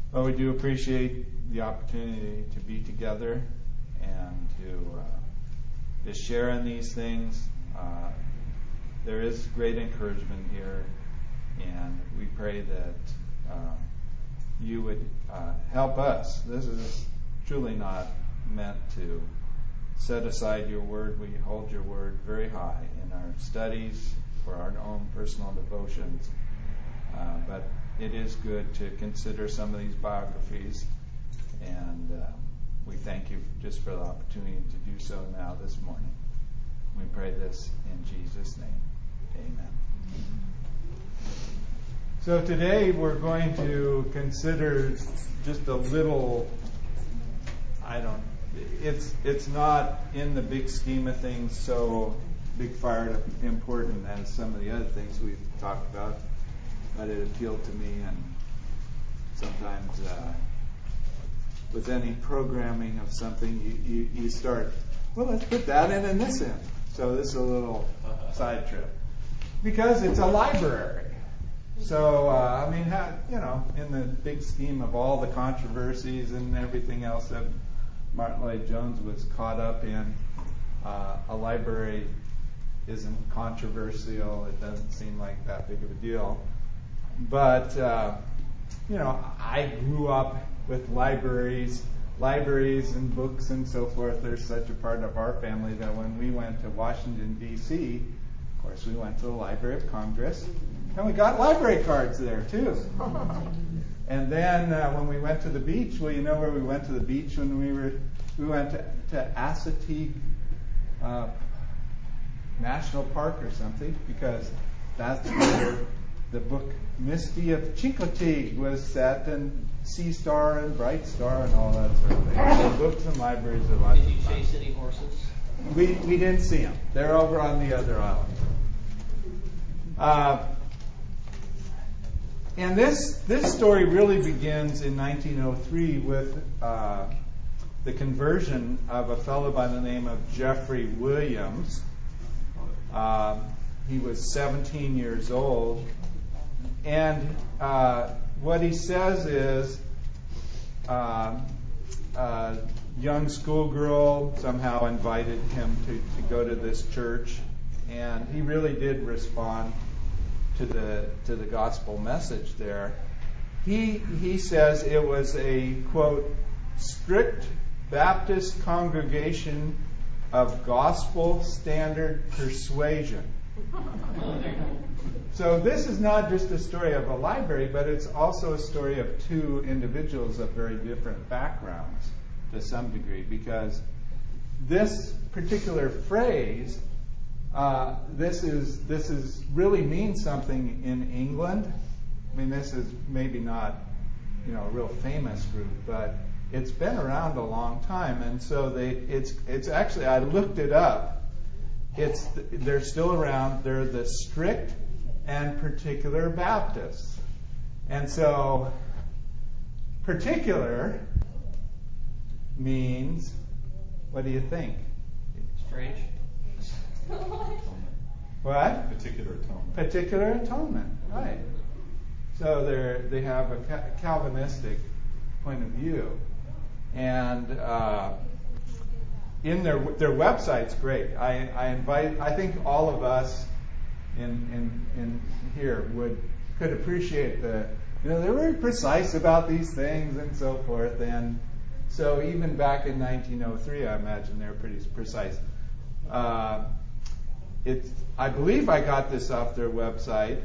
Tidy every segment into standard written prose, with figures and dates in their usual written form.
Well, we do appreciate the opportunity to be together and to share in these things. There is great encouragement here, and we pray that you would help us. This is truly not meant to set aside your word. We hold your word very high in our studies for our own personal devotions. But it is good to consider some of these biographies, and we thank you just for the opportunity to do so now this morning. We pray this in Jesus' name. Amen. So today we're going to consider just a little, it's not in the big scheme of things so big fired important as some of the other things we've talked about, but it appealed to me, and sometimes with any programming of something you start, well, let's put that in and this in. So this is a little side trip. Because it's a library. So, in the big scheme of all the controversies and everything else that Martin Lloyd-Jones was caught up in, a library isn't controversial. It doesn't seem like that big of a deal. But, I grew up with libraries and books and so forth. They're such a part of our family that when we went to Washington, D.C., of course, we went to the Library of Congress, and we got library cards there, too. And then when we went to the beach, well, you know where we went to the beach when we went to Assateague National Park or something, because that's where the book Misty of Chincoteague was set, and Sea Star and Bright Star and all that sort of thing. So books and libraries are lots of fun. Did you chase any horses? We didn't see them. They're over on the other island. And this story really begins in 1903 with the conversion of a fellow by the name of Jeffrey Williams. He was 17 years old. And what he says is a young schoolgirl somehow invited him to go to this church, and he really did respond to the gospel message there. He says it was a, quote, strict Baptist congregation of gospel standard persuasion. So this is not just a story of a library, but it's also a story of two individuals of very different backgrounds to some degree, because this particular phrase, this is really means something in England. I mean, this is maybe not, a real famous group, but it's been around a long time, and so it's actually, I looked it up. They're still around. They're the strict and particular Baptists. And so particular means, what do you think? Strange. What? Particular atonement. Particular atonement, right. So they have a Calvinistic point of view. And in their website's great. I think all of us in here could appreciate they're very precise about these things and so forth. And so even back in 1903, I imagine they're pretty precise. I believe I got this off their website.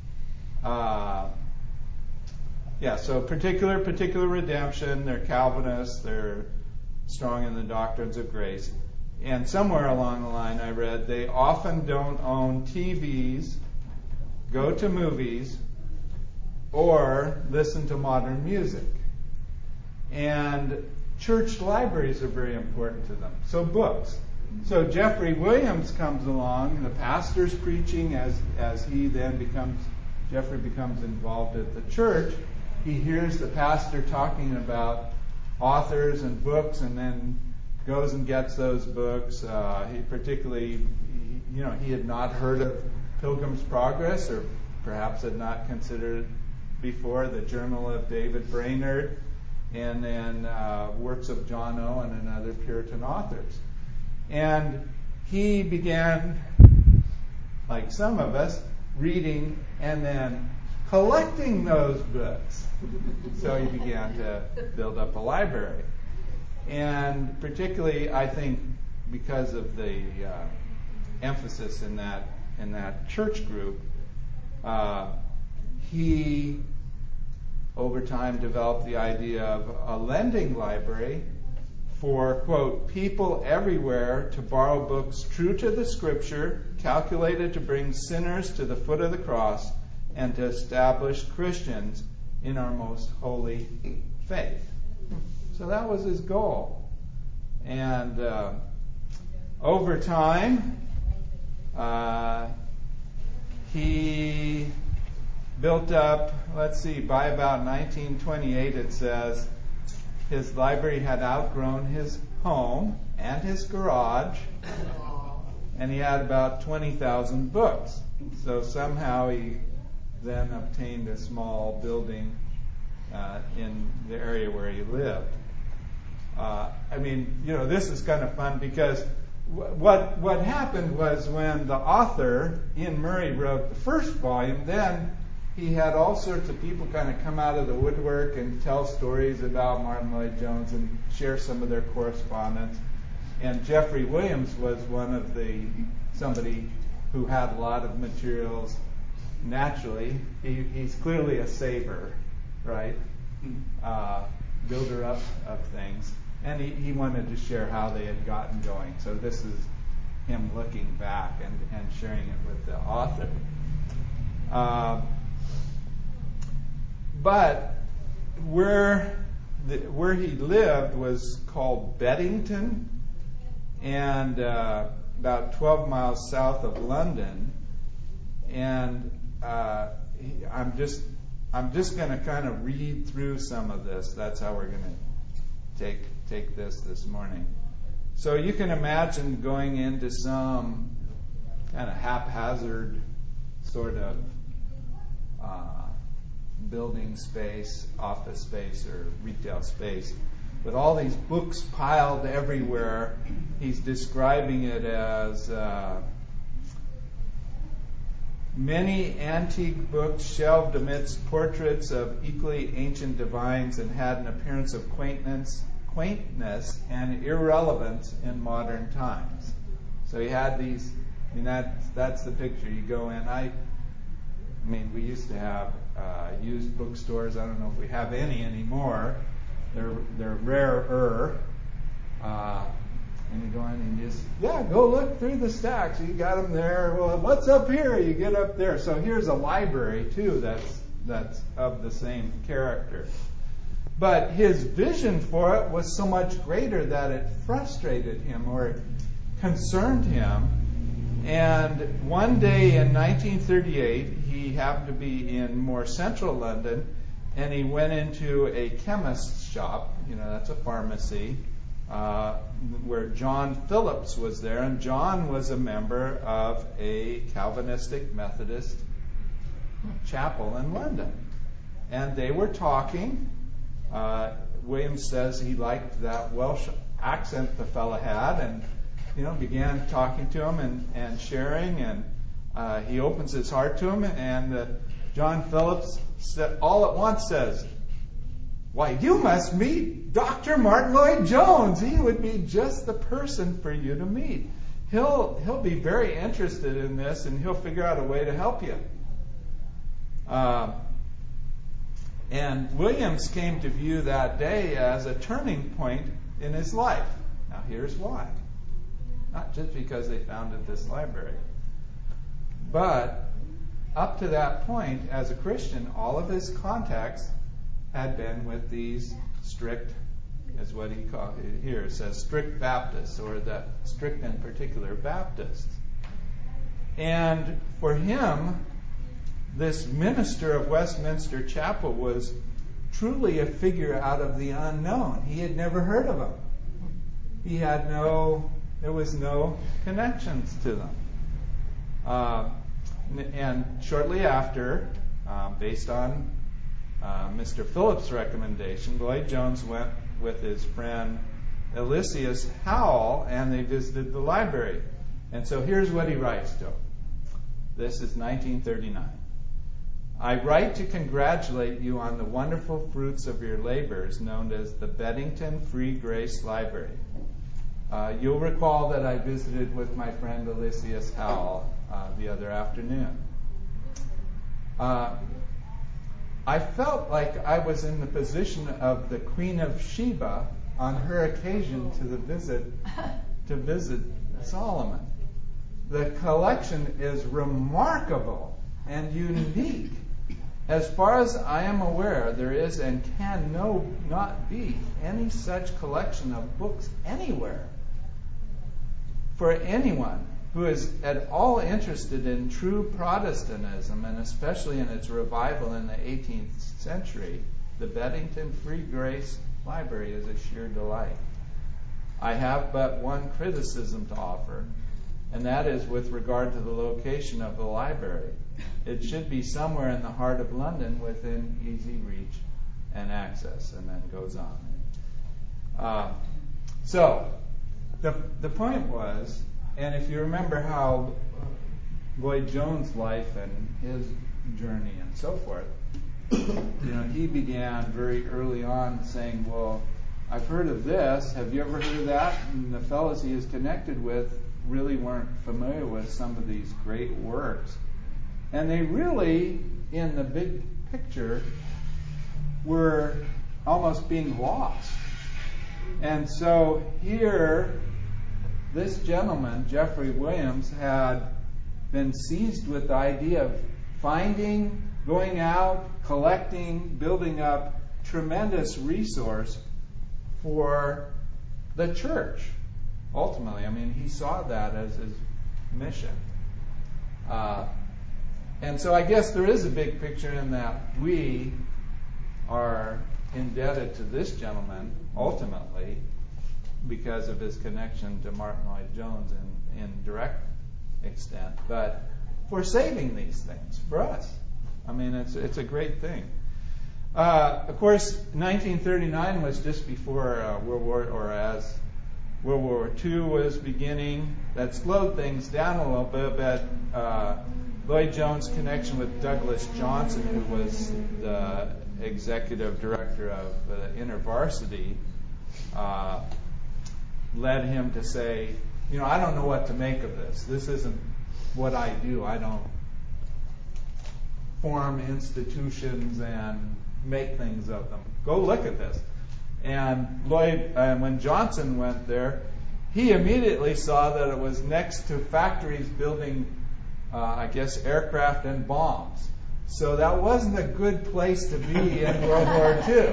So particular redemption. They're Calvinists. They're strong in the doctrines of grace. And somewhere along the line I read they often don't own TVs, go to movies, or listen to modern music. And church libraries are very important to them. So books. So Jeffrey Williams comes along, the pastor's preaching as Jeffrey becomes involved at the church. He hears the pastor talking about authors and books, and then goes and gets those books. He had not heard of Pilgrim's Progress, or perhaps had not considered before, the Journal of David Brainerd, and then works of John Owen and other Puritan authors. And he began, like some of us, reading and then collecting those books. So he began to build up a library. And particularly, I think, because of the emphasis in that church group, he, over time, developed the idea of a lending library for, quote, people everywhere to borrow books true to the Scripture, calculated to bring sinners to the foot of the cross, and to establish Christians in our most holy faith. So that was his goal. And over time, he built up, by about 1928 it says, his library had outgrown his home and his garage, and he had about 20,000 books. So somehow he then obtained a small building in the area where he lived. This is kind of fun because what happened was when the author, Ian Murray, wrote the first volume, then he had all sorts of people kind of come out of the woodwork and tell stories about Martyn Lloyd-Jones and share some of their correspondence. And Jeffrey Williams was somebody who had a lot of materials. Naturally, he's clearly a saver, right? Builder up of things. And he wanted to share how they had gotten going. So this is him looking back and sharing it with the author. But where he lived was called Beddington, and about 12 miles south of London. And I'm just going to kind of read through some of this. That's how we're going to take this morning. So you can imagine going into some kind of haphazard sort of building space, office space, or retail space, with all these books piled everywhere. He's describing it as many antique books shelved amidst portraits of equally ancient divines, and had an appearance of quaintness and irrelevance in modern times. So he had these. That's the picture. You go in. We used to have used bookstores. I don't know if we have any anymore. They're rarer. And you go in and just, go look through the stacks. You got them there. Well, what's up here? You get up there. So here's a library, too, that's of the same character. But his vision for it was so much greater that it frustrated him or it concerned him. And one day in 1938, he happened to be in more central London, and he went into a chemist's shop. That's a pharmacy. Where John Phillips was there, and John was a member of a Calvinistic Methodist chapel in London. And they were talking. Williams says he liked that Welsh accent the fellow had, and began talking to him and sharing, and he opens his heart to him, and John Phillips all at once says, "Why, you must meet Dr. Martyn Lloyd-Jones. He would be just the person for you to meet. He'll be very interested in this, and he'll figure out a way to help you." And Williams came to view that day as a turning point in his life. Now, here's why. Not just because they founded this library, but up to that point, as a Christian, all of his contacts had been with these strict, as what he called it here, it says strict Baptists, or the strict and particular Baptists. And for him, this minister of Westminster Chapel was truly a figure out of the unknown. He had never heard of him. There was no connections to them. And shortly after, based on Mr. Phillips' recommendation, Lloyd Jones went with his friend Eliseus Howell, and they visited the library. And so here's what he writes to him. This is 1939. I write to congratulate you on the wonderful fruits of your labors known as the Beddington Free Grace Library. You'll recall that I visited with my friend Eliseus Howell the other afternoon. I felt like I was in the position of the Queen of Sheba on her occasion to visit Solomon. The collection is remarkable and unique. As far as I am aware, there is and can not be any such collection of books anywhere. For anyone who is at all interested in true Protestantism, and especially in its revival in the 18th century, the Beddington Free Grace Library is a sheer delight. I have but one criticism to offer, and that is with regard to the location of the library. It should be somewhere in the heart of London within easy reach and access, and then goes on. So the point was, and if you remember how Lloyd Jones' life and his journey and so forth, he began very early on saying, well, I've heard of this. Have you ever heard of that? And the fellows he is connected with really weren't familiar with some of these great works. And they really, in the big picture, were almost being lost. And so here, this gentleman, Jeffrey Williams, had been seized with the idea of finding, going out, collecting, building up tremendous resource for the church. Ultimately, he saw that as his mission. And so I guess there is a big picture in that we are indebted to this gentleman, ultimately, because of his connection to Martin Lloyd Jones in direct extent, but for saving these things for us. It's a great thing. Of course, 1939 was just before as World War II was beginning. That slowed things down a little bit, but Lloyd Jones' connection with Douglas Johnson, who was the executive director of the InterVarsity, led him to say, I don't know what to make of this. This isn't what I do. I don't form institutions and make things of them. Go look at this. And when Johnson went there, he immediately saw that it was next to factories building, aircraft and bombs. So that wasn't a good place to be in World War II.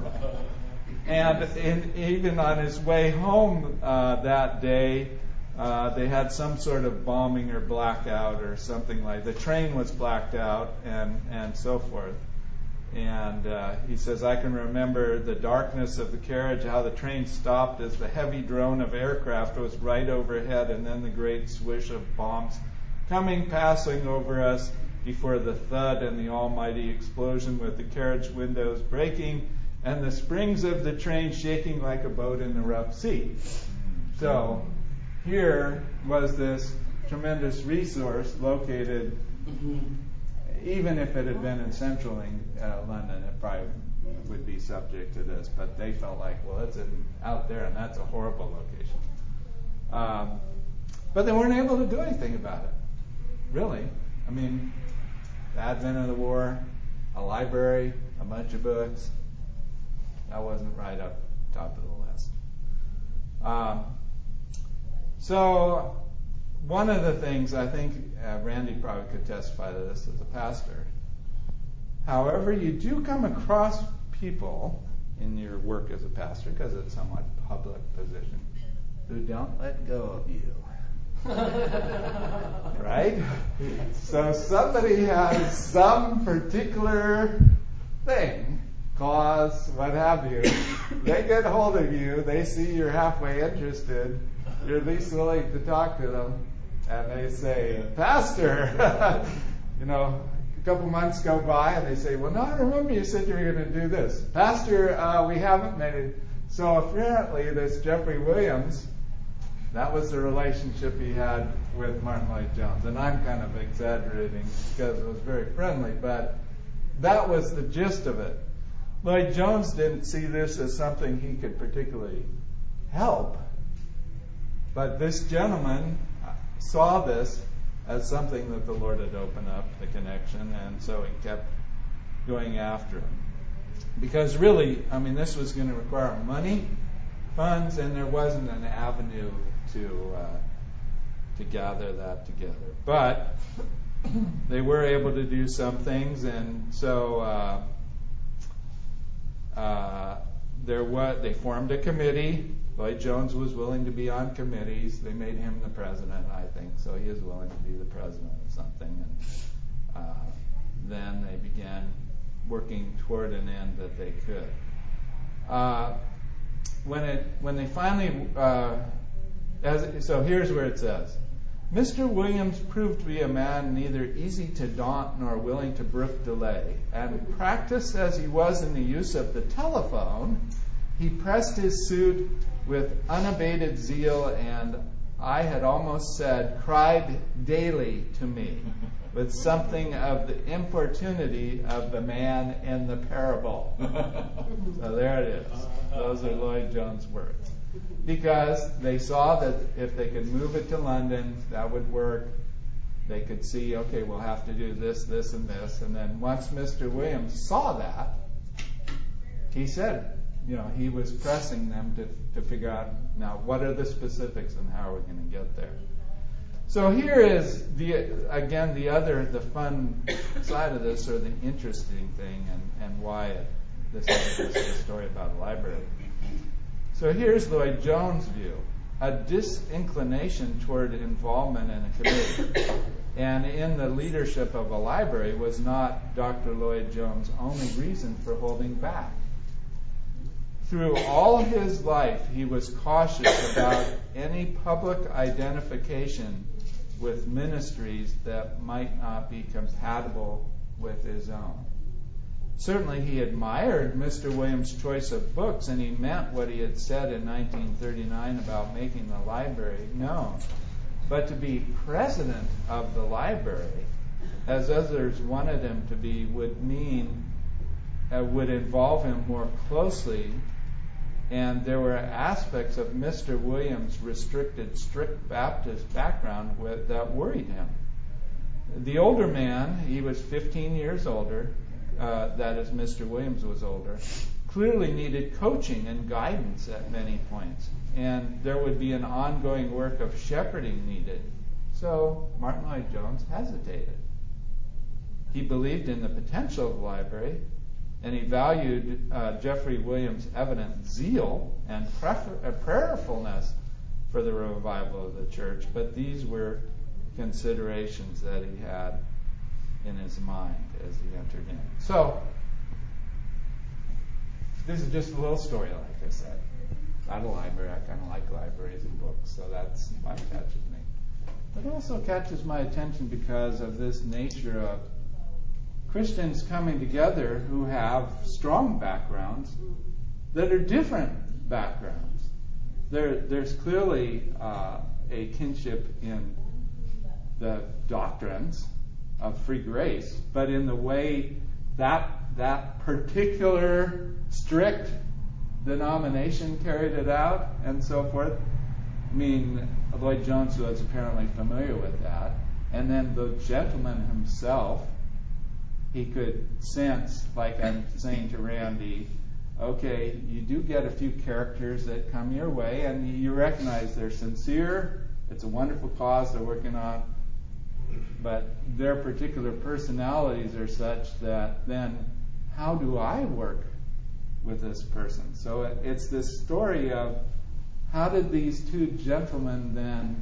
And even on his way home that day, they had some sort of bombing or blackout or something like that. The train was blacked out and so forth. And he says, I can remember the darkness of the carriage, how the train stopped as the heavy drone of aircraft was right overhead, and then the great swish of bombs passing over us before the thud and the almighty explosion, with the carriage windows breaking and the springs of the train shaking like a boat in the rough sea. So here was this tremendous resource located, even if it had been in central London, it probably would be subject to this, but they felt like, well, it's out there, and that's a horrible location. But they weren't able to do anything about it, really. The advent of the war, a library, a bunch of books, that wasn't right up top of the list. So one of the things, I think Randy probably could testify to this as a pastor, however, you do come across people in your work as a pastor, because it's a somewhat public position, who don't let go of you. Right? So somebody has some particular thing, cause, what have you. They get hold of you, they see you're halfway interested, you're at least willing to talk to them, and they say, Pastor, couple months go by, and they say, well, no, I remember you said you were going to do this. Pastor, we haven't made it. So apparently this Jeffrey Williams, that was the relationship he had with Martin Lloyd-Jones. And I'm kind of exaggerating because it was very friendly, but that was the gist of it. Lloyd-Jones didn't see this as something he could particularly help, but this gentleman saw this as something that the Lord had opened up, the connection, and so he kept going after him. Because really, I mean, this was going to require money, funds, and there wasn't an avenue to gather that together. But they were able to do some things, and so they formed a committee. Lloyd-Jones was willing to be on committees. They made him the president, I think, so he is willing to be the president of something. And then they began working toward an end that they could. When they finally, so here's where it says, Mr. Williams proved to be a man neither easy to daunt nor willing to brook delay, and practiced as he was in the use of the telephone, he pressed his suit with unabated zeal, and I had almost said, cried daily to me with something of the importunity of the man in the parable. So there it is. Those are Lloyd-Jones' words. Because they saw that if they could move it to London, that would work. They could see, okay, we'll have to do this, this, and this. And then once Mr. Williams saw that, he said, he was pressing them to figure out, now, what are the specifics and how are we going to get there? So here is, the fun side of this, or the interesting thing, and why this is a story about a library. So here's Lloyd-Jones' view. A disinclination toward involvement in a committee and in the leadership of a library was not Dr. Lloyd-Jones' only reason for holding back. Through all his life, he was cautious about any public identification with ministries that might not be compatible with his own. Certainly, he admired Mr. Williams' choice of books, and he meant what he had said in 1939 about making the library known. But to be president of the library, as others wanted him to be, would involve him more closely, and there were aspects of Mr. Williams' restricted, strict Baptist background that worried him. The older man, he was 15 years older, that is, Mr. Williams was older, clearly needed coaching and guidance at many points, and there would be an ongoing work of shepherding needed. So Martin Lloyd-Jones hesitated. He believed in the potential of the library, and he valued Jeffrey Williams' evident zeal and prayerfulness for the revival of the church, but these were considerations that he had in his mind as he entered in. So, this is just a little story, like I said. Not a library. I kind of like libraries and books, so that's why it catches me. But it also catches my attention because of this nature of Christians coming together who have strong backgrounds that are different backgrounds. There's clearly a kinship in the doctrines of free grace, but in the way that particular strict denomination carried it out and so forth. I mean, Lloyd-Jones was apparently familiar with that. And then the gentleman himself, he could sense, like I'm saying to Randy, okay, you do get a few characters that come your way, and you recognize they're sincere, it's a wonderful cause they're working on, but their particular personalities are such that then how do I work with this person? So it's this story of how did these two gentlemen then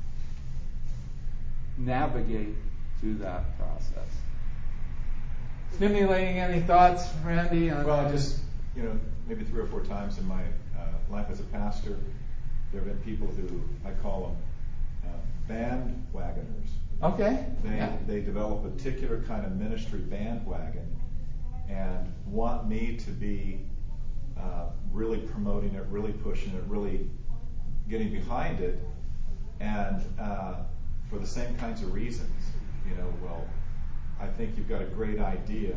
navigate through that process? Stimulating any thoughts, Randy? Well, just, maybe 3 or 4 times in my life as a pastor, there have been people who, I call them bandwagoners. Okay. They develop a particular kind of ministry bandwagon and want me to be really promoting it, really pushing it, really getting behind it, and for the same kinds of reasons. Well, I think you've got a great idea,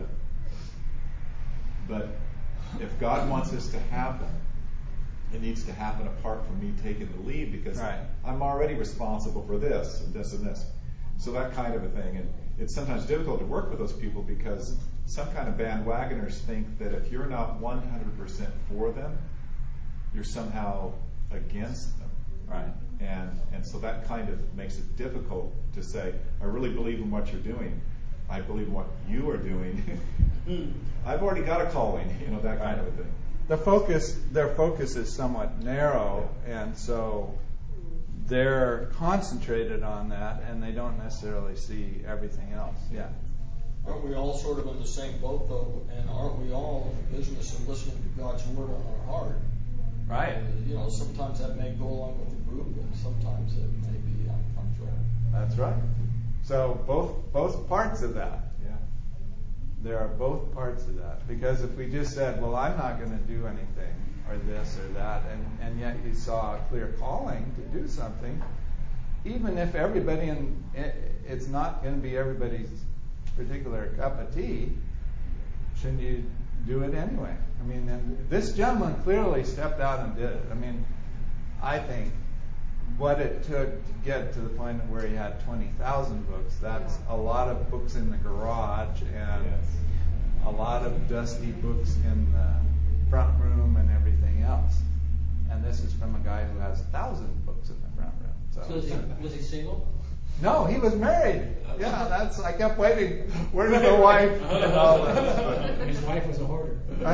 but if God wants this to happen, it needs to happen apart from me taking the lead, because I'm already responsible for this and this and this. So that kind of a thing. And it's sometimes difficult to work with those people, because some kind of bandwagoners think that if you're not 100% for them, you're somehow against them. Right. And so that kind of makes it difficult to say, I really believe in what you're doing. I believe in what you are doing. I've already got a calling, that kind of a thing. Their focus is somewhat narrow, and so they're concentrated on that, and they don't necessarily see everything else. Yeah. Aren't we all sort of in the same boat, though? And aren't we all in the business of listening to God's word on our heart? Right. Sometimes that may go along with the group, and sometimes it may be contrary. That's right. So both parts of that. Yeah. There are both parts of that. Because if we just said, well, I'm not going to do anything, or this or that, and yet you saw a clear calling to do something, even if it's not going to be everybody's particular cup of tea, shouldn't you do it anyway? I mean, and this gentleman clearly stepped out and did it. I mean, I think what it took to get to the point where he had 20,000 books, that's a lot of books in the garage and a lot of dusty books in the front room and everything else. And this is from a guy who has 1,000 books in the front room. So was he single? No, he was married. Yeah, I kept waiting. Where's the wife? And all that. His wife was a hoarder.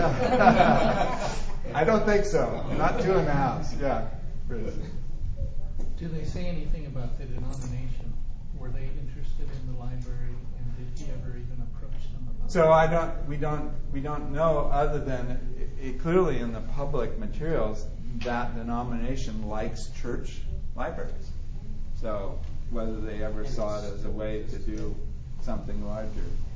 I don't think so. Not 2 in the house. Yeah. Do they say anything about the denomination? Were they interested in the library, and did he ever even approach them about it? So we don't know, other than it clearly in the public materials that denomination likes church libraries. So whether they ever saw it as a way to do something larger,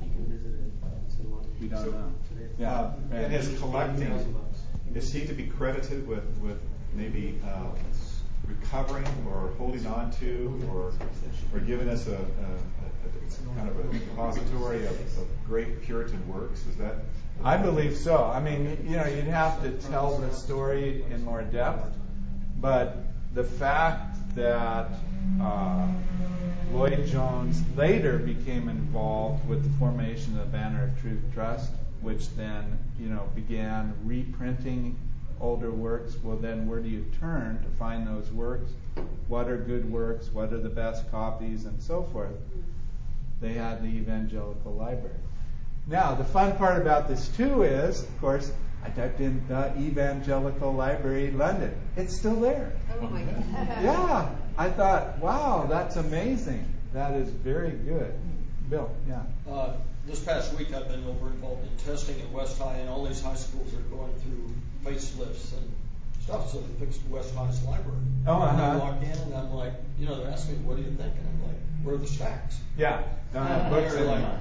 we don't know. Yeah. And his collecting, is he to be credited with maybe recovering or holding on to or giving us a kind of a depository of great Puritan works? Is that? I believe so. I mean, you'd have to tell the story in more depth, but the fact that Lloyd Jones later became involved with the formation of the Banner of Truth Trust, which then, began reprinting older works. Well, then where do you turn to find those works? What are good works? What are the best copies? And so forth. They had the Evangelical Library. Now, the fun part about this, too, is, of course, I typed in the Evangelical Library, London. It's still there. Oh, my God. Yeah. I thought, wow, that's amazing. That is very good. Bill, yeah. This past week I've been involved in testing at West High, and all these high schools are going through facelifts and stuff, so they fixed West High's library. Oh, And I walk in and I'm like, they're asking me, what do you think? And I'm like, where are the stacks? Yeah. Don't have books anymore.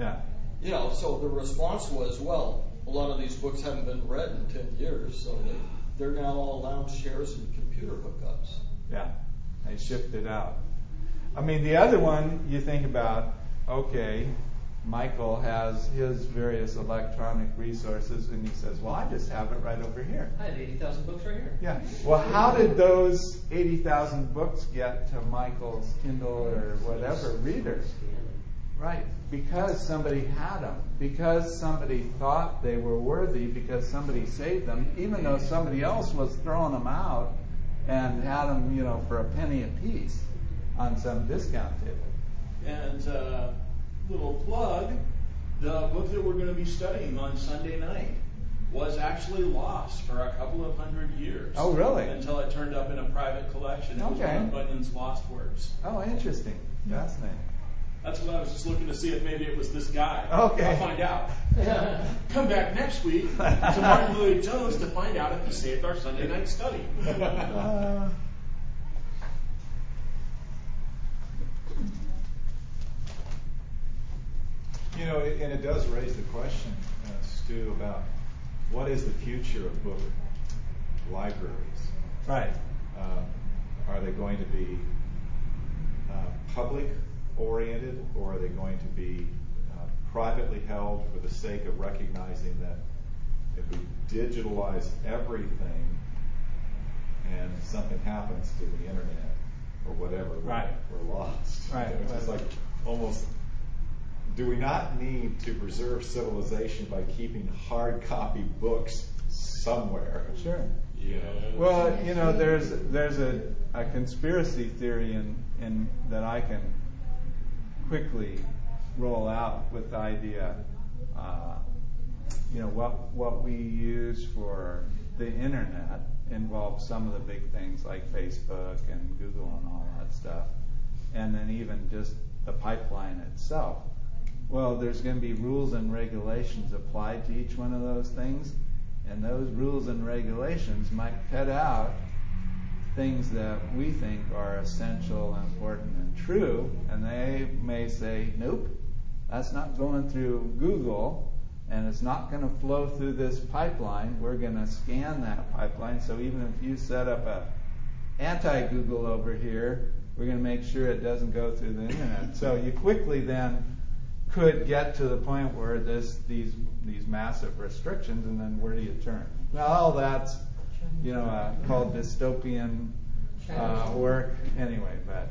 Yeah. So the response was, well, a lot of these books haven't been read in 10 years, so they're now all lounge chairs and computer hookups. Yeah. They shipped it out. I mean, the other one you think about, okay, Michael has his various electronic resources, and he says, well, I just have it right over here. I have 80,000 books right here. Yeah. Well, how did those 80,000 books get to Michael's Kindle or whatever reader? Right. Because somebody had them. Because somebody thought they were worthy. Because somebody saved them. Even though somebody else was throwing them out and had them, for a penny a piece on some discount table. And little plug, the book that we're going to be studying on Sunday night was actually lost for a couple of 100 years. Oh, really? Until it turned up in a private collection. It was one of Bunyan's lost works. Oh, interesting. Fascinating. That's what I was just looking to see if maybe it was this guy. Okay. I'll find out. Come back next week to Martin Lloyd Jones to find out if he saved our Sunday night study. You know, and it does raise the question, Stu, about what is the future of book libraries? Right. Are they going to be public-oriented, or are they going to be privately held for the sake of recognizing that if we digitalize everything and something happens to the internet or whatever, right, we're lost. Right. It's just like almost, do we not need to preserve civilization by keeping hard copy books somewhere? Sure. Yeah. Well, you know, there's a conspiracy theory in that I can quickly roll out with the idea. You know, what we use for the internet involves some of the big things like Facebook and Google and all that stuff, and then even just the pipeline itself. Well, there's going to be rules and regulations applied to each one of those things, and those rules and regulations might cut out things that we think are essential, important, and true, and they may say, nope, that's not going through Google, and it's not going to flow through this pipeline. We're going to scan that pipeline, so even if you set up a anti-Google over here, we're going to make sure it doesn't go through the internet. So you quickly then could get to the point where these massive restrictions, and then where do you turn? Well, all that's, you know, called dystopian work anyway. But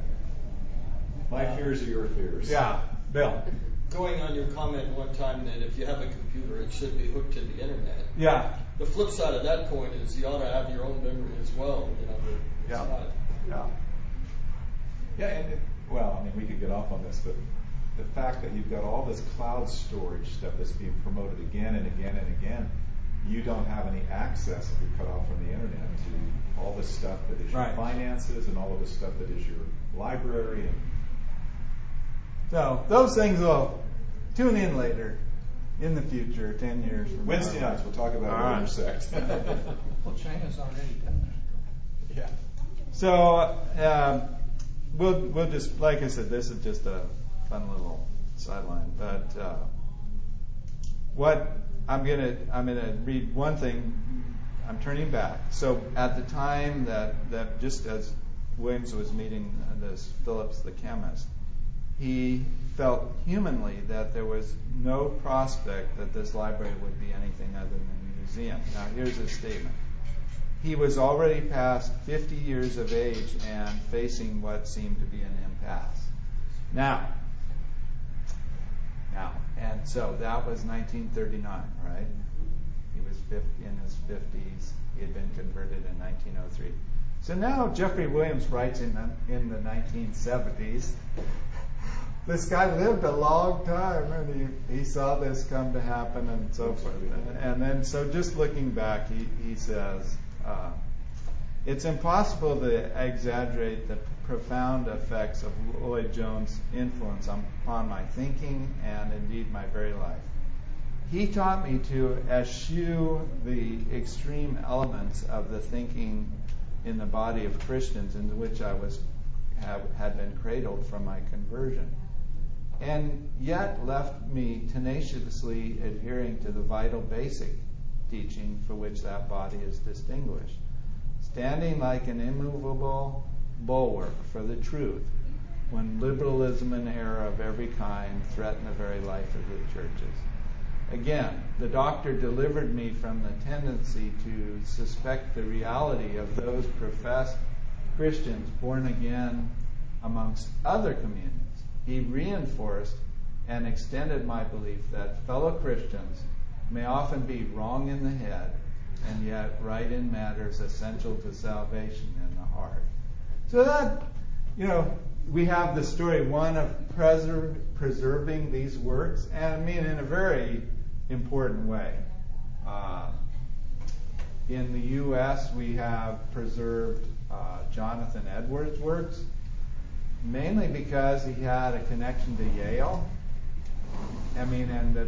my fears are your fears. Yeah, Bill. Going on your comment one time that if you have a computer, it should be hooked to the internet. Yeah. The flip side of that coin is you ought to have your own memory as well. You know, it's Yeah. not. Yeah. Yeah, and well, I mean, we could get off on this, but the fact that you've got all this cloud storage stuff that's being promoted again and again and again, you don't have any access if you're cut off from the internet to all this stuff that is your finances and all of the stuff that is your library. And so those things will tune in later in the future, 10 years from Wednesday now. nights, we'll talk about another sect. Well, China's already done that. Yeah. So we'll just, like I said, this is just a fun little sideline. But what I'm gonna read one thing. I'm turning back. So at the time that just as Williams was meeting this Phillips the chemist, he felt humanly that there was no prospect that this library would be anything other than a museum. Now here's his statement. He was already past 50 years of age and facing what seemed to be an impasse. Now, and so that was 1939, right? He was in his 50s. He had been converted in 1903. So now Jeffrey Williams writes in the 1970s. This guy lived a long time, and he saw this come to happen and so forth. And then, so just looking back, he says, it's impossible to exaggerate the profound effects of Lloyd Jones' influence upon my thinking and indeed my very life. He taught me to eschew the extreme elements of the thinking in the body of Christians into which I had been cradled from my conversion, and yet left me tenaciously adhering to the vital basic teaching for which that body is distinguished, standing like an immovable bulwark for the truth when liberalism and error of every kind threaten the very life of the churches. Again, the doctor delivered me from the tendency to suspect the reality of those professed Christians born again amongst other communions. He reinforced and extended my belief that fellow Christians may often be wrong in the head and yet right in matters essential to salvation in the heart. So that, we have the story, one, of preserving these works, and I mean in a very important way. In the U.S., we have preserved Jonathan Edwards' works, mainly because he had a connection to Yale. I mean, and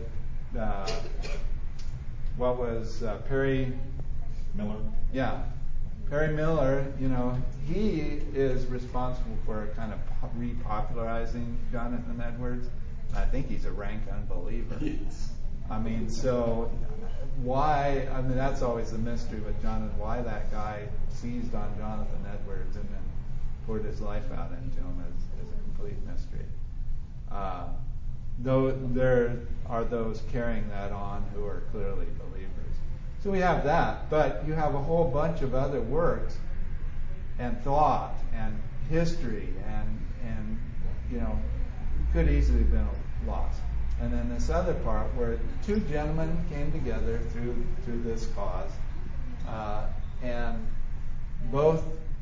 what was Perry Miller? Yeah. Perry Miller, he is responsible for kind of repopularizing Jonathan Edwards. I think he's a rank unbeliever. Yes. I mean, so why? I mean, that's always the mystery with Jonathan. Why that guy seized on Jonathan Edwards and then poured his life out into him is a complete mystery. Though there are those carrying that on who are clearly believers. So we have that, but you have a whole bunch of other works and thought and history and you know, could easily have been lost. And then this other part where two gentlemen came together through this cause, and both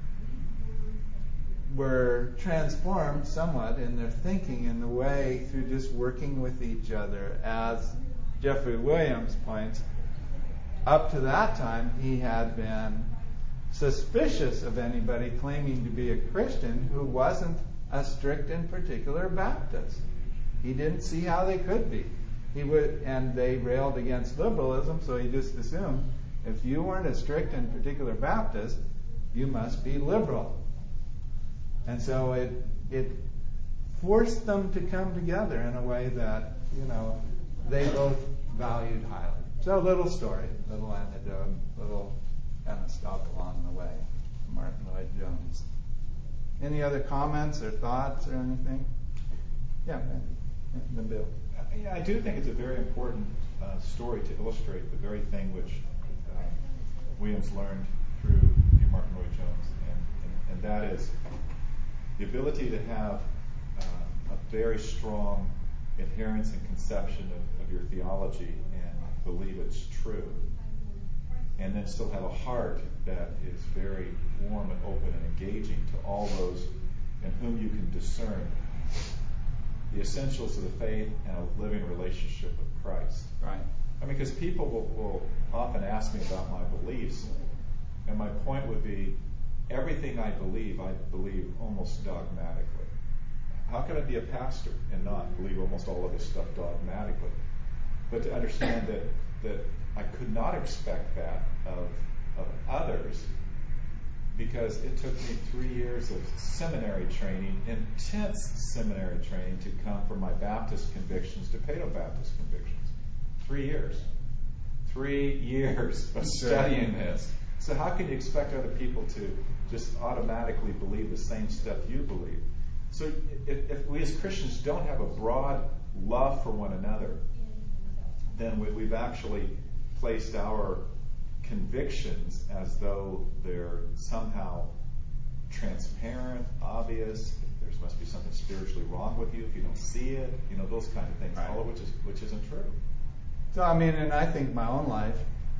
were transformed somewhat in their thinking in the way through just working with each other. As Jeffrey Williams points, up to that time he had been suspicious of anybody claiming to be a Christian who wasn't a strict and particular Baptist. He didn't see how they could be. And they railed against liberalism, so he just assumed if you weren't a strict and particular Baptist, you must be liberal. And so it forced them to come together in a way that, you know, they both valued highly. So a little story, little anecdote, little kind of stop along the way. Martin Lloyd-Jones. Any other comments or thoughts or anything? Yeah, then Bill. Yeah, I do think it's a very important story to illustrate the very thing which Williams learned through Martin Lloyd-Jones, and that is the ability to have a very strong adherence and conception of your theology and believe it's true, and then still have a heart that is very warm and open and engaging to all those in whom you can discern the essentials of the faith and a living relationship with Christ. Right. I mean, because people will often ask me about my beliefs, and my point would be, everything I believe almost dogmatically. How can I be a pastor and not believe almost all of this stuff dogmatically? But to understand that I could not expect that of others, because it took me 3 years of seminary training, intense seminary training, to come from my Baptist convictions to Paedo-Baptist convictions. 3 years. 3 years of studying this. So how can you expect other people to just automatically believe the same stuff you believe? So if we as Christians don't have a broad love for one another, then we've actually placed our convictions as though they're somehow transparent, obvious. There must be something spiritually wrong with you if you don't see it. You know, those kind of things, right. All of which isn't true. So I mean, and I think my own life,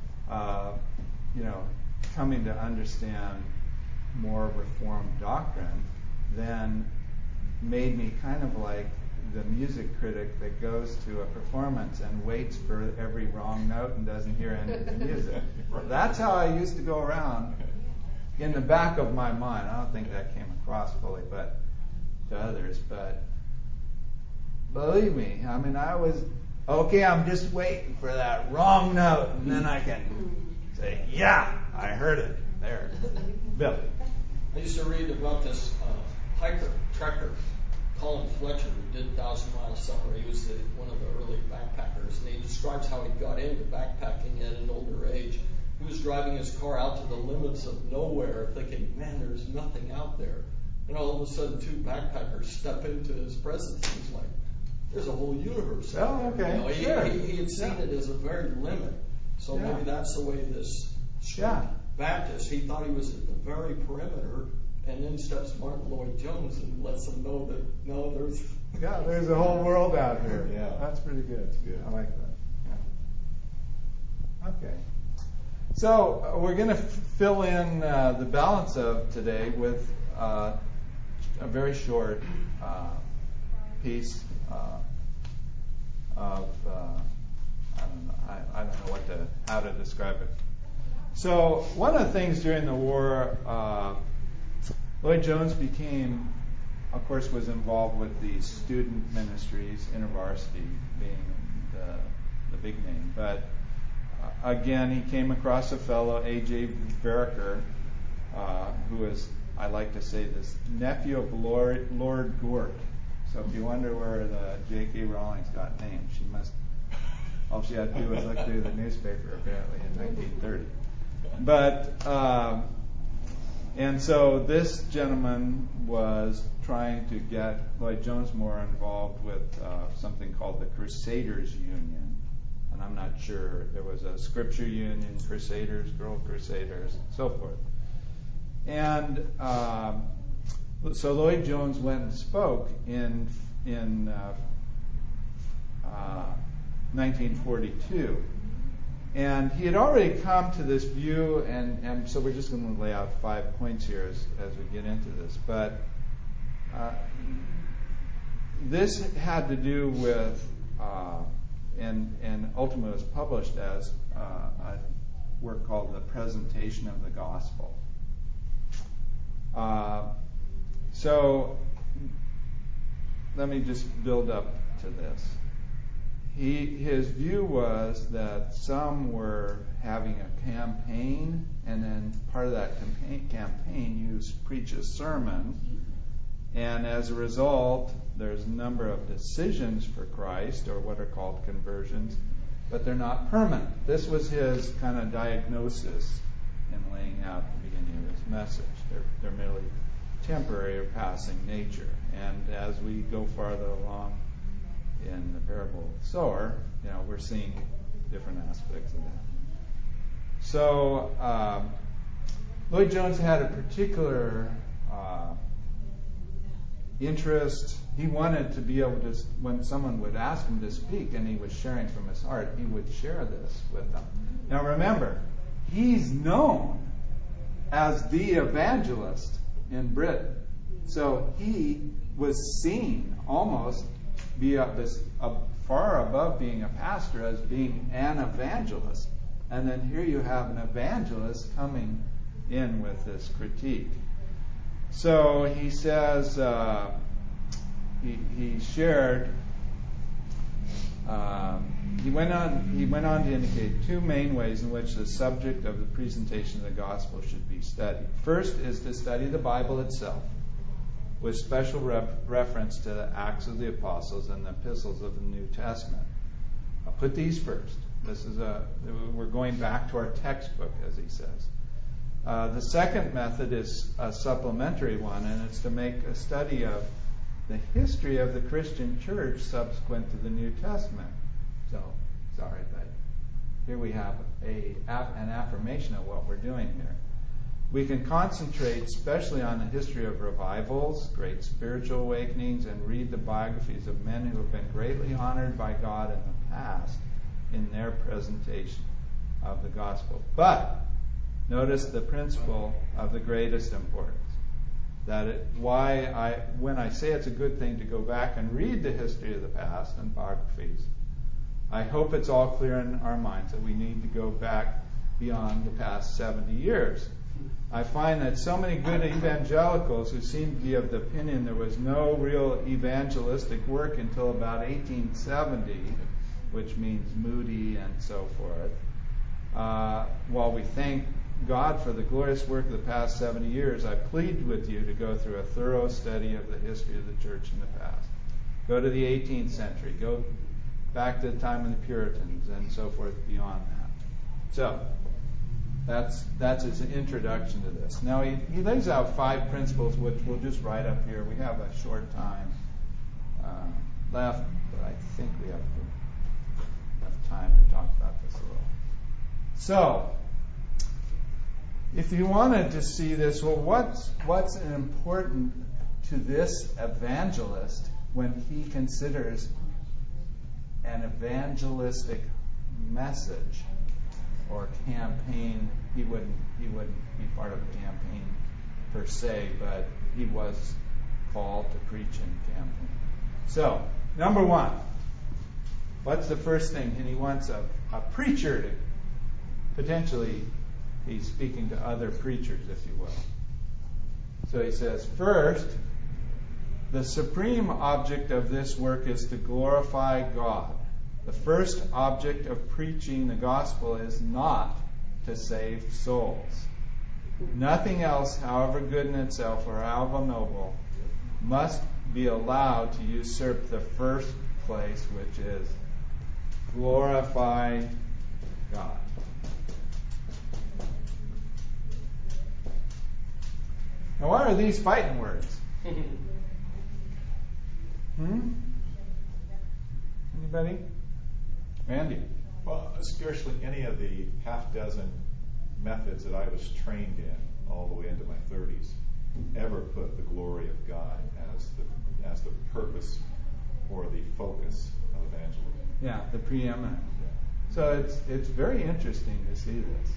coming to understand more Reformed doctrine, then made me kind of like the music critic that goes to a performance and waits for every wrong note and doesn't hear any of the music. Right. That's how I used to go around in the back of my mind. I don't think that came across fully, but to others. But believe me, I mean, I was, okay, I'm just waiting for that wrong note, and then I can say, yeah, I heard it. There. Bill. I used to read about this trekker, Colin Fletcher, who did 1,000-Mile Summer. He was one of the early backpackers, and he describes how he got into backpacking at an older age. He was driving his car out to the limits of nowhere, thinking, man, there's nothing out there. And all of a sudden, two backpackers step into his presence. He's like, there's a whole universe out there. Okay, sure. He had seen it as a very limit. So maybe that's the way this Baptist, he thought he was at the very perimeter, and then steps Martin Lloyd-Jones and lets them know that, no, there's a whole world out here. Yeah. That's pretty good. I like that. Yeah. Okay. So we're going to fill in the balance of today with a very short piece of I don't know how to describe it. So one of the things during the war, Lloyd-Jones was involved with the student ministries, InterVarsity being the big name. But again, he came across a fellow, A.J. Vereker, who is, I like to say this, nephew of Lord Gort. So if you wonder where the J.K. Rowling's got named, all she had to do was look through the newspaper apparently in 1930. But, and so this gentleman was trying to get Lloyd Jones more involved with something called the Crusaders Union. And I'm not sure, there was a scripture union, Crusaders, Girl Crusaders, and so forth. And so Lloyd Jones went and spoke in 1942. And he had already come to this view, and so we're just going to lay out 5 points here as we get into this. But this had to do with, and ultimately was published as a work called The Presentation of the Gospel. So let me just build up to this. His view was that some were having a campaign, and then part of that campaign you preach a sermon, and as a result there's a number of decisions for Christ, or what are called conversions, but they're not permanent. This was his kind of diagnosis in laying out the beginning of his message. They're merely temporary or passing nature. And as we go farther along in the parable of the sower, we're seeing different aspects of that. So Lloyd Jones had a particular interest. He wanted to be able to, when someone would ask him to speak and he was sharing from his heart, he would share this with them. Now remember, he's known as the evangelist in Britain. So he was seen almost far above being a pastor as being an evangelist. And then here you have an evangelist coming in with this critique. So he says, he shared, he went on to indicate 2 main ways in which the subject of the presentation of the gospel should be studied. First is to study the Bible itself, with special reference to the Acts of the Apostles and the epistles of the New Testament. I'll put these first. We're going back to our textbook, as he says. The second method is a supplementary one, and it's to make a study of the history of the Christian church subsequent to the New Testament. So, sorry, but here we have an affirmation of what we're doing here. We can concentrate especially on the history of revivals, great spiritual awakenings, and read the biographies of men who have been greatly honored by God in the past in their presentation of the gospel. But notice the principle of the greatest importance. When I say it's a good thing to go back and read the history of the past and biographies, I hope it's all clear in our minds that we need to go back beyond the past 70 years. I find that so many good evangelicals who seem to be of the opinion there was no real evangelistic work until about 1870, which means Moody and so forth, while we thank God for the glorious work of the past 70 years, I plead with you to go through a thorough study of the history of the church in the past. Go to the 18th century. Go back to the time of the Puritans and so forth beyond that. So, that's his introduction to this. Now, he lays out 5 principles, which we'll just write up here. We have a short time left, but I think we have enough time to talk about this a little. So, if you wanted to see this, well, what's important to this evangelist when he considers an evangelistic message or campaign? He wouldn't be part of a campaign per se, but he was called to preach in campaign. So, number 1, what's the first thing? And he wants a preacher to potentially be speaking to other preachers, if you will. So he says, first, the supreme object of this work is to glorify God. The first object of preaching the gospel is not to save souls. Nothing else, however good in itself or however noble, must be allowed to usurp the first place, which is glorify God. Now, what are these fighting words? Anybody? Randy? Well, scarcely any of the half dozen methods that I was trained in all the way into my 30s ever put the glory of God as the purpose or the focus of evangelism. Yeah, the preeminent. So it's very interesting to see this.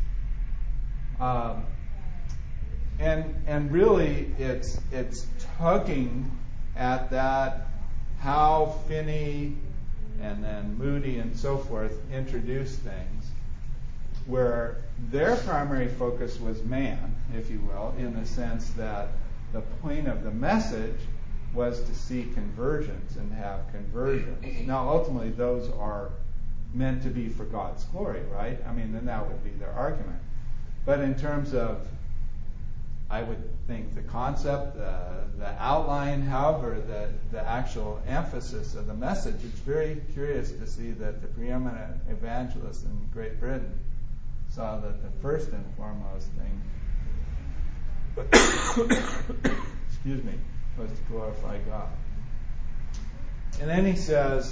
And really it's tugging at that how Finney and then Moody and so forth introduced things, where their primary focus was man, if you will, in the sense that the point of the message was to see conversions and have conversions. Now, ultimately, those are meant to be for God's glory, right? I mean, then that would be their argument. But in terms of, I would think, the concept, the outline, however, the actual emphasis of the message, it's very curious to see that the preeminent evangelists in Great Britain saw that the first and foremost thing excuse me, was to glorify God. And then he says,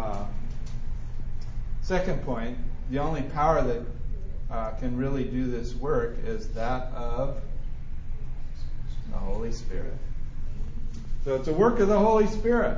second point, the only power that can really do this work is that of the Holy Spirit. So it's a work of the Holy Spirit.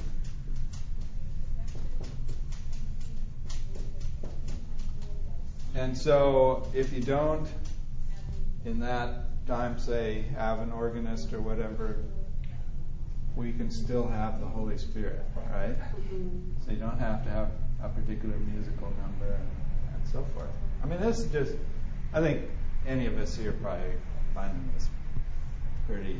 And so if you don't, in that time, say, have an organist or whatever, we can still have the Holy Spirit, right? So you don't have to have a particular musical number and so forth. I mean, this is just, I think any of us here probably finding this pretty,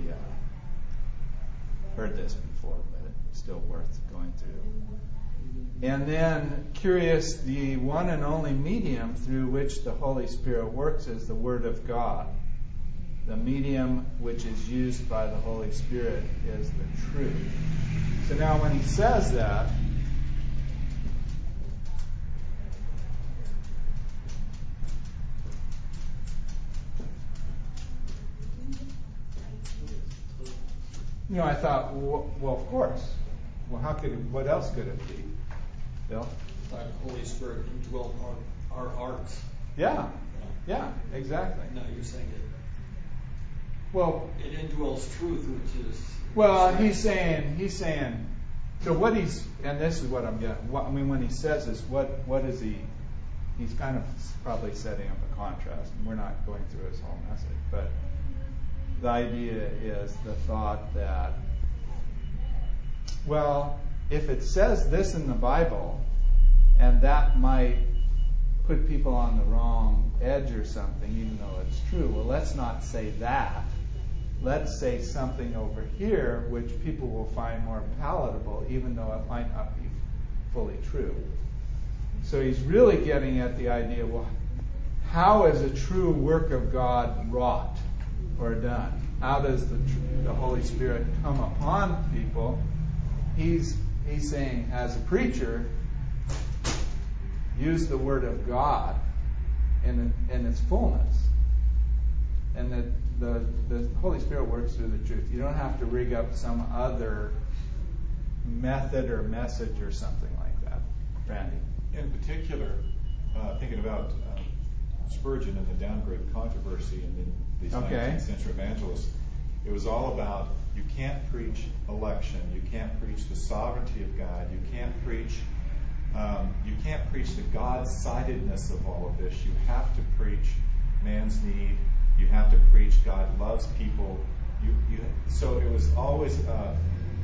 heard this before, but it's still worth going through. And then, curious, the one and only medium through which the Holy Spirit works is the Word of God. The medium which is used by the Holy Spirit is the truth. So now when he says that, I thought, well, of course. Well, what else could it be? Bill? The Holy Spirit indwelt our hearts. Yeah, exactly. No, you're saying it. Well, it indwells truth, which is. Well, he's saying. So what and this is what I'm getting. When he says this, what is he? He's kind of probably setting up a contrast, and we're not going through his whole message, but the idea is the thought that, well, if it says this in the Bible, and that might put people on the wrong edge or something, even though it's true, well, let's not say that. Let's say something over here which people will find more palatable, even though it might not be fully true. So he's really getting at the idea, well, how is a true work of God wrought or done? How does the Holy Spirit come upon people? He's saying, as a preacher, use the Word of God in its fullness. And that the Holy Spirit works through the truth. You don't have to rig up some other method or message or something like that. Randy? In particular, thinking about Spurgeon and the downgrade controversy and these 19th century evangelists, it was all about you can't preach election, you can't preach the sovereignty of God, you can't preach the God-sidedness of all of this. You have to preach man's need. You have to preach God loves people. So it was always the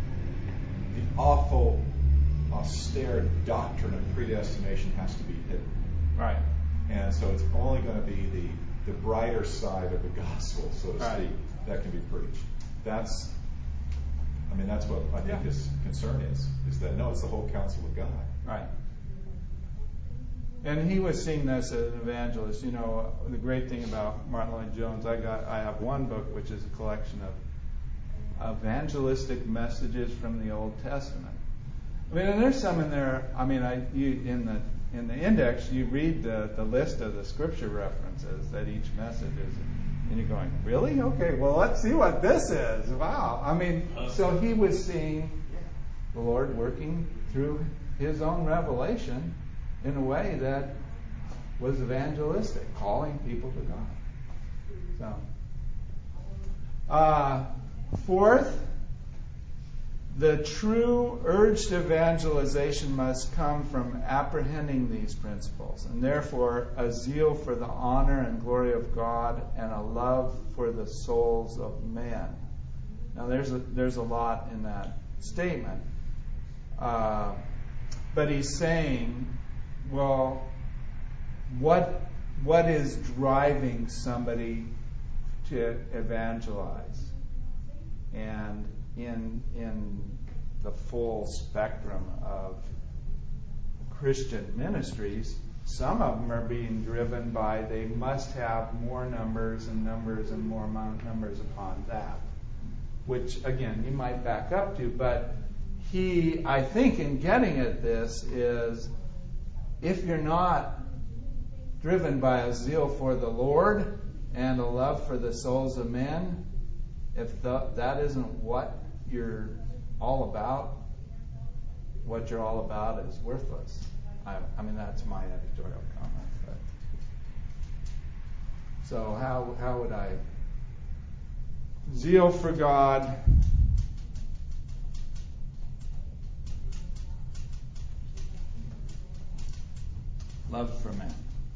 awful, austere doctrine of predestination has to be hidden. Right. And so it's only going to be the brighter side of the gospel, so to speak, that can be preached. That's what I think his concern is that, no, it's the whole counsel of God. Right. And he was seeing this as an evangelist. The great thing about Martin Lloyd-Jones, I have one book which is a collection evangelistic messages from the Old Testament. I mean, and there's some in there. I mean, in the index you read the list of the scripture references that each message is, and you're going, really? Okay, well, let's see what this is. Wow. I mean, so he was seeing the Lord working through his own revelation in a way that was evangelistic, calling people to God. So, fourth, the true urge to evangelization must come from apprehending these principles, and therefore a zeal for the honor and glory of God and a love for the souls of men. Now, there's a lot in that statement, but he's saying, well, what is driving somebody to evangelize? And in the full spectrum of Christian ministries, some of them are being driven by they must have more numbers and more numbers upon that, which again you might back up to, but he, I think, in getting at this is, if you're not driven by a zeal for the Lord and a love for the souls of men, if that isn't what you're all about, what you're all about is worthless. I mean, that's my editorial comment. But. So how would I? Zeal for God. Love for men.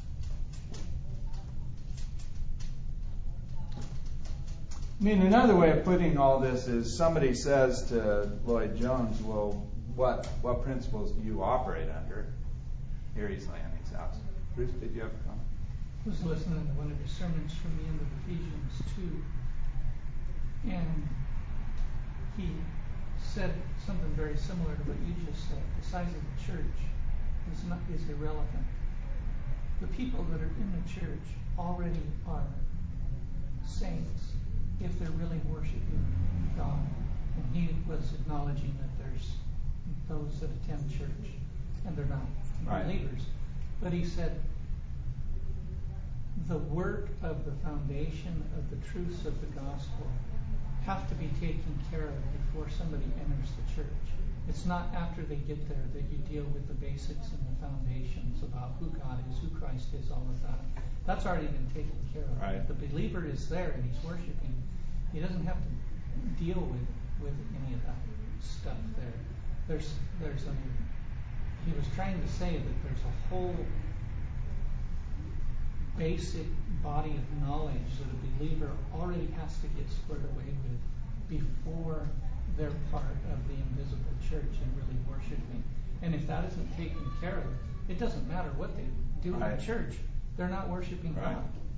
I mean, another way of putting all this is somebody says to Lloyd Jones, well, what principles do you operate under? Here he's laying these out. Bruce, did you have a comment? I was listening to one of your sermons from the end of Ephesians 2, and he said something very similar to what you just said. The size of the church is irrelevant. The people that are in the church already are saints if they're really worshiping God. And he was acknowledging that there's those that attend church and they're not believers. But he said the work of the foundation of the truths of the gospel have to be taken care of before somebody enters the church. It's not after they get there that you deal with the basics and the foundations about who God is, who Christ is, all of that. That's already been taken care of. Right. If the believer is there and he's worshiping, he doesn't have to deal with any of that stuff there. He was trying to say that there's a whole basic body of knowledge that a believer already has to get squared away with before they're part of the invisible church and really worshiping. And if that isn't taken care of, it doesn't matter what they do in the church. They're not worshiping God.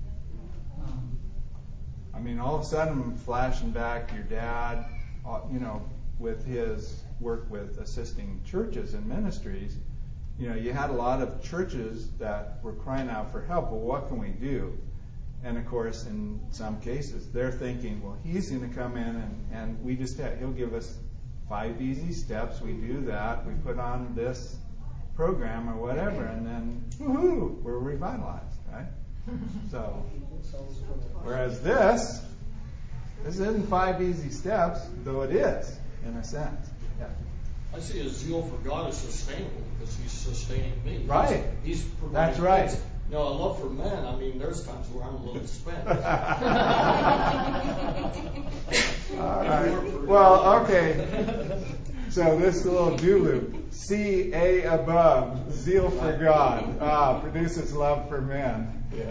I mean, all of a sudden, I'm flashing back your dad, with his work with assisting churches and ministries. You had a lot of churches that were crying out for help. Well, what can we do? And of course, in some cases, they're thinking, well, he's going to come in and he'll give us 5 easy steps. We do that. We put on this program or whatever, and then, woohoo, we're revitalized, right? So, whereas this isn't 5 easy steps, though it is, in a sense. Yeah. I see a zeal for God as sustainable because he's sustaining me. Right. He's providing. That's right. Things. A love for men, I mean, there's times where I'm a little spent. All right. Well, okay. So this little do loop. C, A above, zeal for God. Produces love for men. Yeah.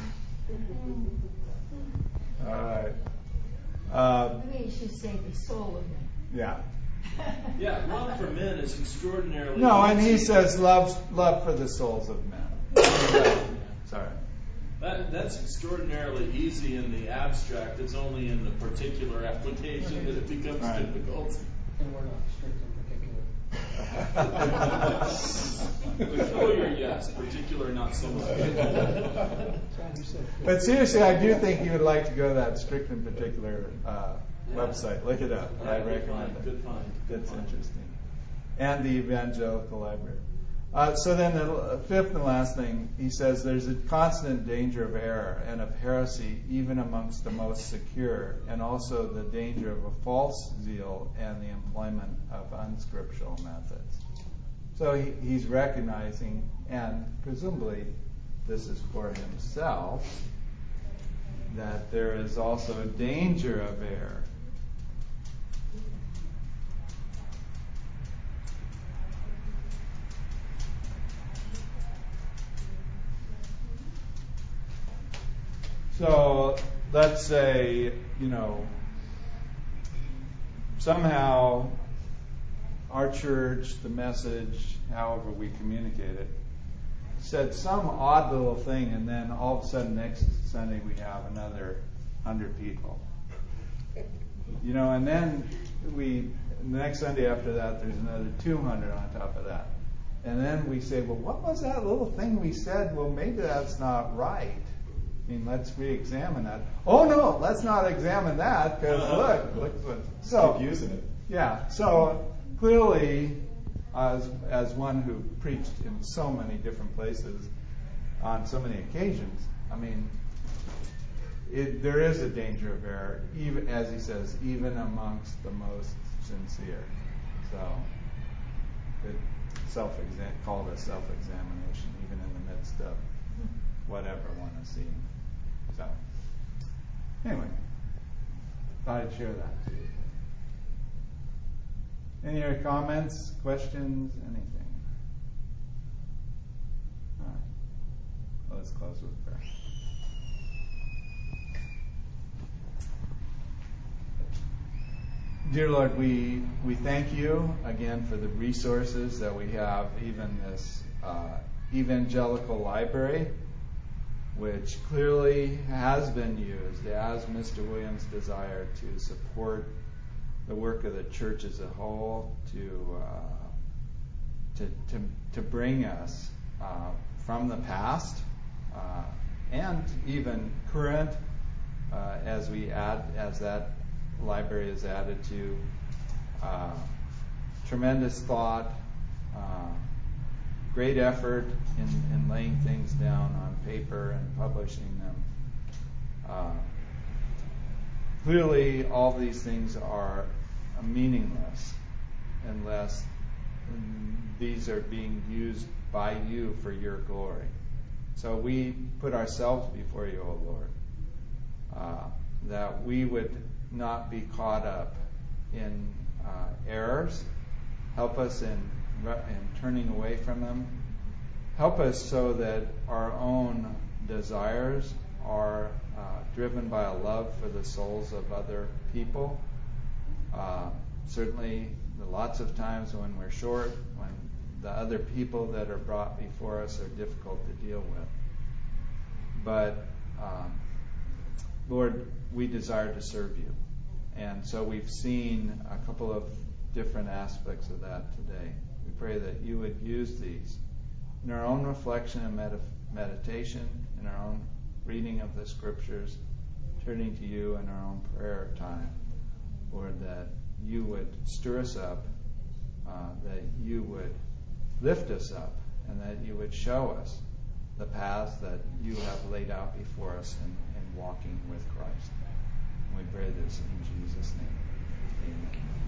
All right. Maybe you should say the soul of men. Yeah. Yeah, love for men is extraordinarily No, and he easy. says love for the souls of men. Sorry. That's extraordinarily easy in the abstract. It's only in the particular application that it becomes difficult. And we're not strict and particular. Peculiar, yes. Particular, not so much. But seriously, I do think you would like to go that strict and particular website. Look it up. I recommend it. Good find. It's interesting. And the Evangelical Library. So then the fifth and last thing, he says there's a constant danger of error and of heresy even amongst the most secure, and also the danger of a false zeal and the employment of unscriptural methods. So he's recognizing, and presumably this is for himself, that there is also a danger of error. So let's say, somehow our church, the message, however we communicate it, said some odd little thing, and then all of a sudden next Sunday we have another 100 people. And then the next Sunday after that there's another 200 on top of that. And then we say, well, what was that little thing we said? Well, maybe that's not right. Let's re-examine that. Oh no, let's not examine that, because look what. So keep using it. Yeah. So clearly, as one who preached in so many different places on so many occasions, there is a danger of error, even as he says, even amongst the most sincere. So called a self-examination, even in the midst of whatever one is seeing. So, anyway, thought I'd share that. Any other comments, questions, anything? All right. Well, let's close with prayer. Dear Lord, we thank you again for the resources that we have, even this evangelical library, which clearly has been used as Mr. Williams' desire to support the work of the church as a whole, to bring us from the past and even current, as that library is added to tremendous thought, great effort in laying things down on paper and publishing them. Clearly, all these things are meaningless unless these are being used by you for your glory. So we put ourselves before you, O Lord, that we would not be caught up in errors. Help us in turning away from them. Help us so that our own desires are driven by a love for the souls of other people. Certainly, lots of times when we're short, when the other people that are brought before us are difficult to deal with. But, Lord, we desire to serve you. And so we've seen a couple of different aspects of that today. We pray that you would use these in our own reflection and meditation, in our own reading of the Scriptures, turning to you in our own prayer time. Lord, that you would stir us up, that you would lift us up, and that you would show us the paths that you have laid out before us in walking with Christ. And we pray this in Jesus' name. Amen.